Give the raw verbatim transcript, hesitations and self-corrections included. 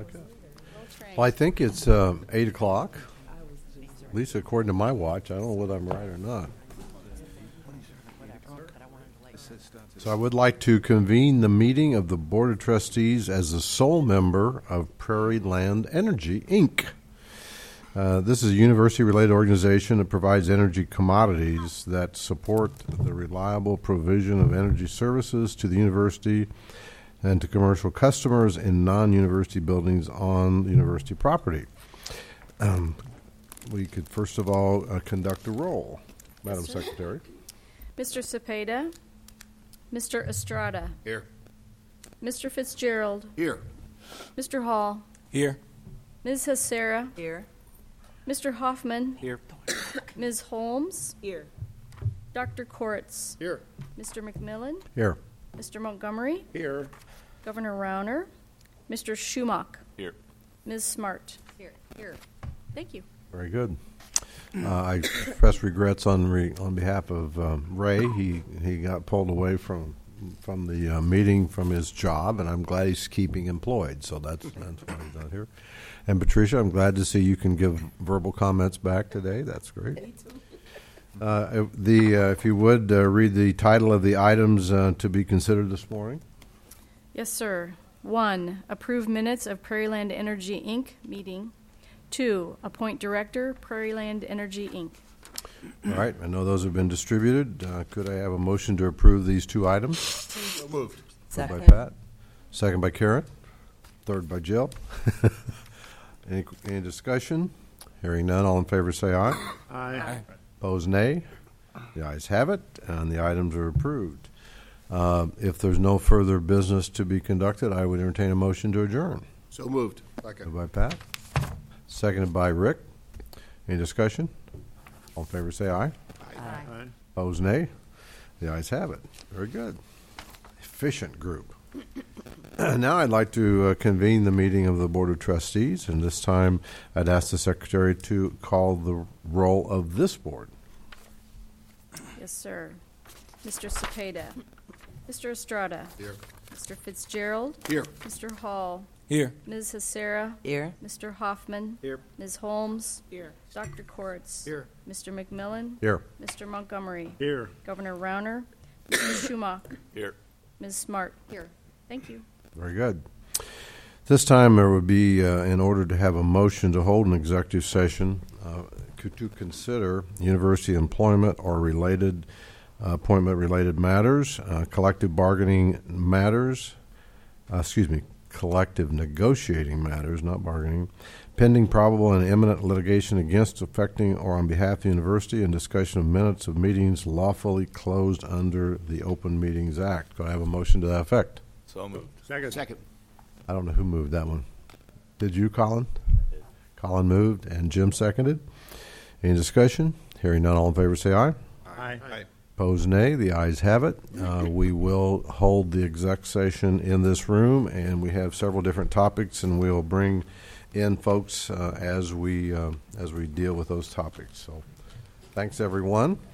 Okay. Well, I think it's uh, eight o'clock, at least according to my watch. I don't know whether I'm right or not. So I would like to convene the meeting of the Board of Trustees as the sole member of Prairie Land Energy, Incorporated. Uh, this is a university-related organization that provides energy commodities that support the reliable provision of energy services to the university and to commercial customers in non-university buildings on university property. Um, we could first of all uh, conduct a roll. Madam Yes, sir. Secretary. Mister Cepeda. Mister Estrada. Here. Mister Fitzgerald. Here. Mister Hall. Here. Miz Hasera. Here. Mister Hoffman. Here. Miz Holmes. Here. Doctor Koritz. Here. Mister McMillan. Here. Mister Montgomery. Here. Governor Rauner. Mister Schumach. Here. Miz Smart. Here. Here. Thank you. Very good. Uh, I express regrets on re, on behalf of um, Ray. He he got pulled away from from the uh, meeting from his job, and I'm glad he's keeping employed. So that's that's why he's not here. And Patricia, I'm glad to see you can give verbal comments back today. That's great. Uh, the uh, if you would uh, read the title of the items uh, to be considered this morning. Yes, sir. One, approve minutes of Prairie Land Energy, Incorporated meeting. Two, appoint director, Prairie Land Energy, Incorporated. All right, I know those have been distributed. Uh, could I have a motion to approve these two items? So moved. Moved Second. by Pat. Second by Karen. Third by Jill. any, any discussion? Hearing none, all in favor say aye. Aye. Opposed, nay. The ayes have it, and the items are approved. Uh, if there's no further business to be conducted, I would entertain a motion to adjourn. So moved. Second. Moved by Pat. Seconded by Rick. Any discussion? All in favor say aye. Aye. Opposed, nay. The ayes have it. Very good. Efficient group. Now I'd like to uh, convene the meeting of the Board of Trustees, and this time I'd ask the Secretary to call the roll of this board. Yes, sir. Mister Cepeda. Mister Estrada. Here. Mister Fitzgerald. Here. Mister Hall. Here. Miz Hasera. Here. Mister Hoffman. Here. Miz Holmes. Here. Doctor Koritz. Here. Mister McMillan. Here. Mister Montgomery. Here. Governor Rauner. Mister Schumach. Here. Miz Smart. Here. Thank you. Very good. This time there would be, uh, in order to have a motion to hold an executive session, uh, to, to consider university employment or related uh, appointment-related matters, uh, collective bargaining matters, uh, excuse me, collective negotiating matters, not bargaining, pending probable and imminent litigation against, affecting, or on behalf of the university, and discussion of minutes of meetings lawfully closed under the Open Meetings Act. Do I have a motion to that effect? So moved. Second. Second. I don't know who moved that one. Did you, Colin? Colin moved, and Jim seconded. Any discussion? Hearing none, all in favor say aye. Aye. Aye. Opposed, nay. The ayes have it. Uh, we will hold the exec session in this room, and we have several different topics, and we'll bring in folks uh, as we uh, as we deal with those topics. So, thanks everyone.